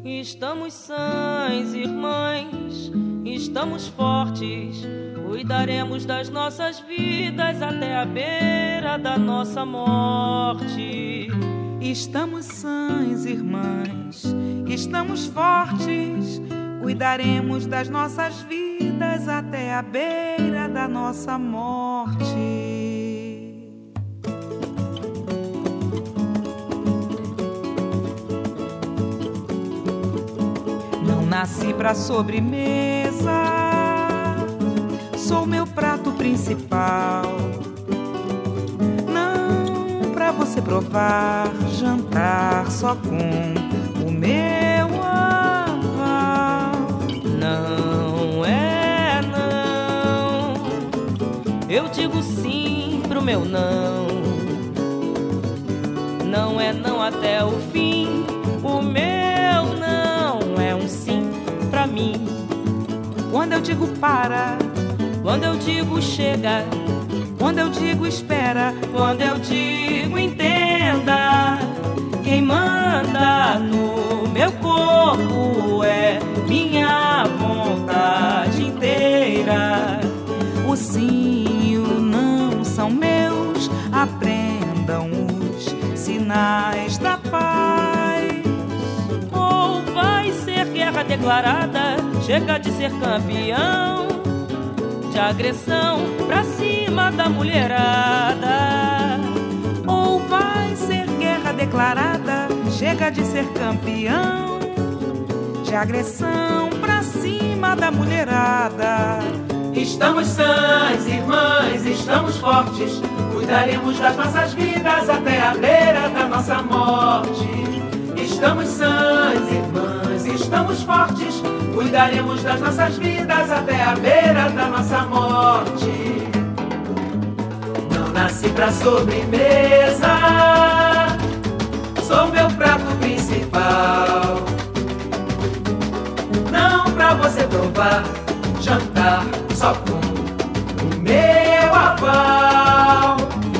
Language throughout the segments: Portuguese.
Estamos sãs, irmãs, estamos fortes. Cuidaremos das nossas vidas até a beira da nossa morte. Estamos sãs, irmãs, estamos fortes. Cuidaremos das nossas vidas até a beira da nossa morte. Nasci pra sobremesa, sou meu prato principal. Não pra você provar, jantar só com o meu aval. Não é não, eu digo sim pro meu não. Não é não até o fim, o meu não é um sim pra mim. Quando eu digo para, quando eu digo chega, quando eu digo espera, quando eu digo entenda, quem manda no meu corpo é minha vontade inteira. O sim e o não são meus, aprendam os sinais da paz. Ou vai ser guerra declarada, chega de ser campeão de agressão pra cima da mulherada. Ou vai ser guerra declarada, chega de ser campeão de agressão pra cima da mulherada. Estamos sãs, irmãs, estamos fortes. Cuidaremos das nossas vidas até a beira da nossa morte. Estamos sãs, irmãs, estamos fortes. Cuidaremos das nossas vidas até a beira da nossa morte. Não nasci pra sobremesa, sou meu prato principal. Não pra você provar, jantar só com o meu aval.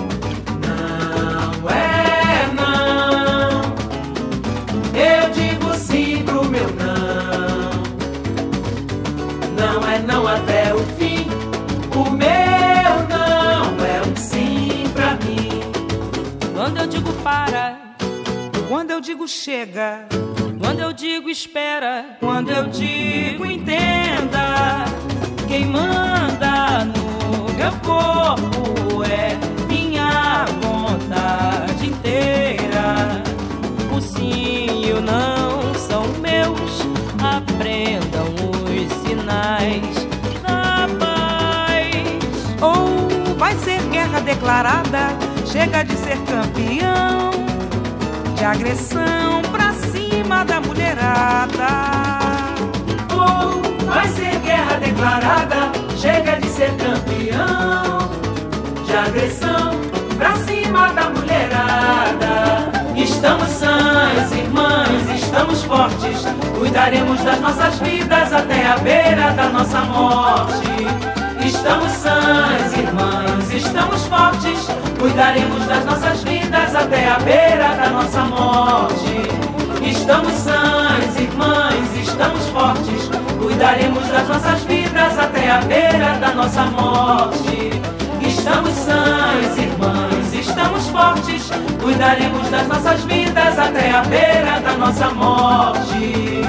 Não é não, eu digo sim pro meu não. Não é não até o fim, o meu não é um sim pra mim. Quando eu digo para, quando eu digo chega, quando eu digo espera, quando eu digo entenda, quem manda no meu corpo é minha vontade inteira. O sim e o não são meus, aprendam os sinais da paz. Ou vai ser guerra declarada, chega de ser campeão de agressão pra cima da mulherada. Ou vai ser guerra declarada, chega de ser campeão de agressão pra cima da mulherada. Estamos sãs, irmãs, estamos fortes. Cuidaremos das nossas vidas até a beira da nossa morte. Estamos sãs, irmãs, estamos fortes. Cuidaremos das nossas vidas até a beira da nossa morte. Estamos sãs, irmãs, estamos fortes. Cuidaremos das nossas vidas até a beira da nossa morte. Estamos sãs, irmãs, estamos fortes. Cuidaremos das nossas vidas até a beira da nossa morte.